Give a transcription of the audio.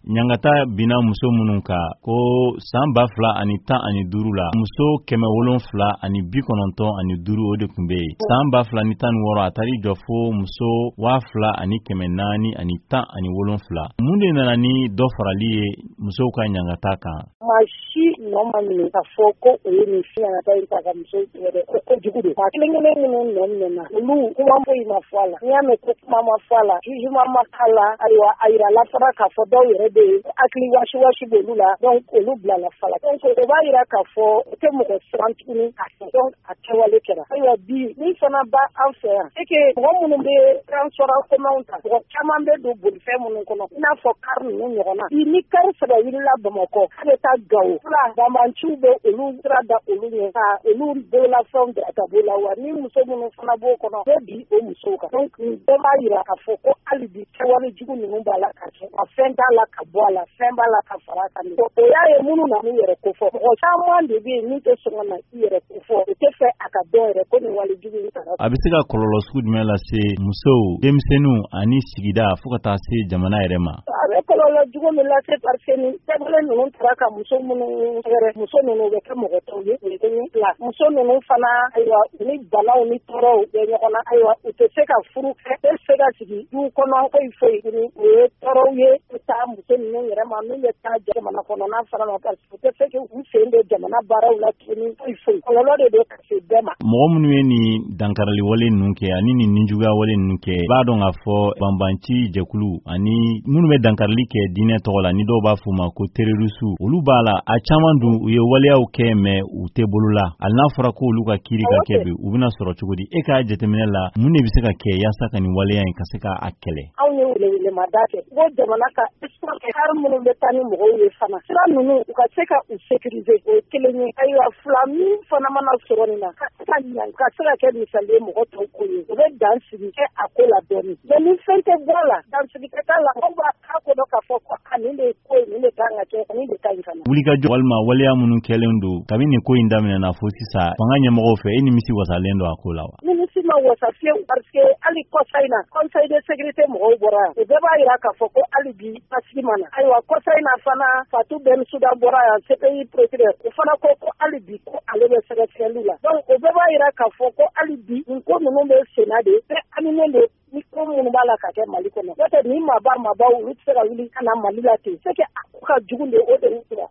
ɲangata bina muso minnu ka ko san 2015 la muso 795 o de tun bɛ yen. San 2016 a taari jɔ fo muso 2417. Mun de nana ni dɔ farali ye musow ka ɲangata kan? Maa si nɔ ma minɛ ka fɔ ko o ye nin si ɲangata in ta ka muso wɛrɛ ko jugu de. Ka kelen-kelen minnu nɔ minɛna olu kuma foyi ma fɔ a la. N'i y'a mɛn ko kuma ma fɔ a la, jugement ma k'a la, ayiwa a yirala fana k'a fɔ dɔw yɛrɛ bɛ yen hakili wasi b'olu la, donc olu bilala fa la. Donc o b'a yira k'a fɔ o tɛ mɔgɔ siran tuguni k'a fɔ donc a kɛwale kɛra. Ayiwa bi min fana b'a an fɛ yan c'est que mɔgɔ minnu bɛ transport commun ta mɔgɔ caman bɛ don bolifɛn minnu kɔnɔ i n'a fɔ car ninnu ɲɔgɔn na. Ni car saba wulila Bamakɔ k'a bɛ taa Gawo fila Bamanciw bɛ olu sira da olu ɲɛ ka olu bololafɛnw bila ka bɔ la wa ni muso minnu fana b'o kɔnɔ bɛ bi o musow kan. Donc bɛɛ b'a yira k'a fɔ ko hali bi kɛwale jugu ninnu b'a la ka kɛ a fɛn t'a la ka bɔ a la fɛn b'a la ka fara a kan. O y'a ye minnu na n'u yɛrɛ ko fɔ mɔgɔ caman de bɛ yen min tɛ sɔn ka na i yɛrɛ ko fɔ o tɛ fɛ a ka dɔn yɛrɛ ko nin wale jugu in taara. A bɛ se ka kɔlɔlɔ sugu jumɛn lase musow, denmisɛnninw ani sigida fo ka taa se jamana yɛrɛ ma? A bɛ kɔlɔlɔ jugu min lase parce que ni kɛwale ninnu taara ka muso minnu sɛgɛrɛ muso ninnu bɛ kɛ mɔgɔ tɔw ye o ye kelen fila muso ninnu fana ayiwa ni banaw ni tɔɔrɔw bɛ ɲɔgɔn na ayiwa u tɛ se ka furu kɛ u tɛ se ka sigi du kɔnɔ foyi foyi o ye tɔɔrɔw ye u taa muso ninnu yɛrɛ ma min bɛ taa jamana kɔnɔ n'a fana ma parce que u tɛ se ka u sen don jamana baaraw la tuguni foyi foyi kɔlɔlɔ de don ka se bɛɛ ma. Mɔgɔ minnu ye nin dankarili wale ninnu kɛ ani nin ninjuguya wale ninnu kɛ b'a dɔn k'a fɔ banbanci jɛkulu ani minnu bɛ dankarili kɛ diinɛ tɔgɔ la ni dɔw b'a fɔ ma ko terroriste olu b'a la a caman dun u ye waleyaw kɛ mais u tɛ bolo la hali n'a fɔra ko olu ka kiiri ka kɛ bi u bɛna sɔrɔ cogo di e k'a jateminɛ la mun de bɛ se ka kɛ yaasa ka nin waleya in ka se k'a kɛlɛ? Anw ye welewelemada kɛ ko jamana ka har minnu bɛ taa ni mɔgɔw ye fana sira ninnu u ka se ka u sécuriser o ye kelen ye ayiwa fila min fana mana sɔrɔ nin na ka se ka ɲa ka se ka kɛ misali ye mɔgɔ tɔw ko ye u bɛ dan sigi kɛ a ko la dɔɔnin mais ni fɛn tɛ bɔ a la dan sigi kɛ t'a la anw b'a k'a ko dɔn k'a fɔ ko nin de ko ye nin de kan ka kɛ nin de ka ɲi fana. Wulikajɔ walima waleya minnu kɛlen don kabini nin ko in daminɛna fo sisan fanga ɲɛmɔgɔw fɛ e nimisi wasalen don a ko la wa? Nimisi ma wasa fiyewu parce que hali kɔsa in na conseil de sécurité mɔgɔw bɔra yan o bɛɛ b'a yira k'a fɔ ko hali bi basigi ma na ayiwa kɔsa in na fana Fatou Bensouda bɔra yan CPI procureur o fana ko hali bi ko ale bɛ sɛgɛsɛgɛli la donc o bɛɛ b'a yira k'a fɔ ko hali bi nin ko ninnu bɛ senna de bɛɛ animé de ni ko minnu b'a la ka kɛ Mali kɔnɔ n'o tɛ ni maabaw olu tɛ se ka wuli ka na Mali la ten c'est que a ko ka jugu de o de